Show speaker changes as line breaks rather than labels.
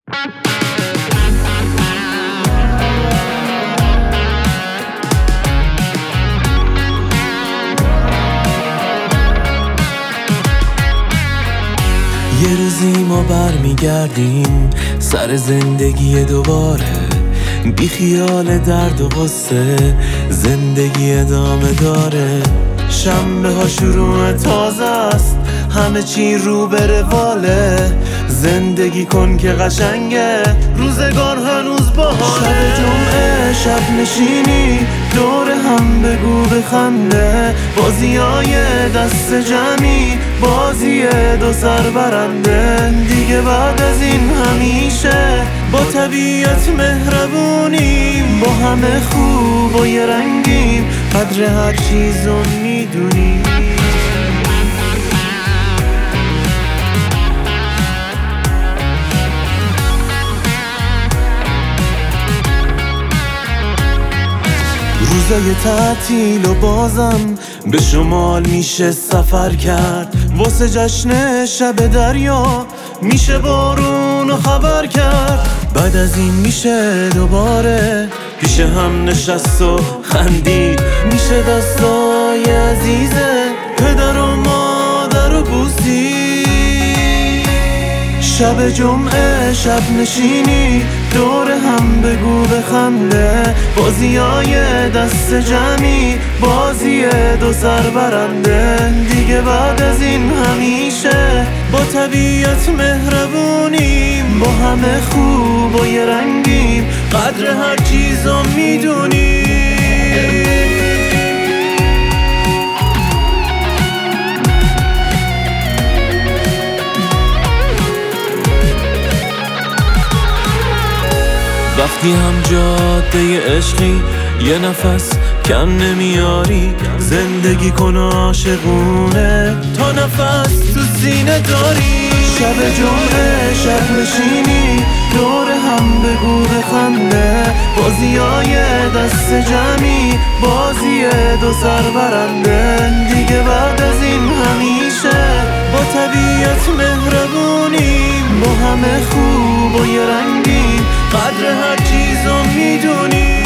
یه روزی ما برمیگردیم سر زندگی دوباره، بی خیال درد و غصه زندگی ادامه داره. شنبه ها شروع تازه است، همه چی رو به رواله. زندگی کن که قشنگه، روزگار هنوز باحاله. شب جمعه شب نشینی دور هم بگو بخنده، بازیای دست جمعی بازی دو سر برنده. دیگه بعد از این همیشه با طبیعت مهربونیم، با همه خوب و یه رنگیم، قدر هر چیزو میدونیم. روزای تعطیل و بازم به شمال میشه سفر کرد، واسه جشن شب دریا میشه بارون و خبر کرد. بعد از این میشه دوباره پیش هم نشست و خندید، میشه دستای عزیزه پدر و مادر و بوسید. شب جمعه شب نشینی دور هم بگو بخنده، بازیای دست جمعی بازی دو سر برنده. دیگه بعد از این همیشه با طبیعت مهربونیم، با همه خوب و یه رنگیم، قدر هر چیزو میدونیم. وقتی هم جاده عشقی یه نفس کم نمیاری، زندگی کن عاشقونه تا نفس تو سینه داری. شب جمعه شب نشینی دور هم بگو بخنده، بازیای دست جمعی بازی دو سر برنده. دیگه بعد از این همیشه با طبیعت مهربونیم، با همه خوب و یه رنگیم، قدر هر چیزو میدونیم.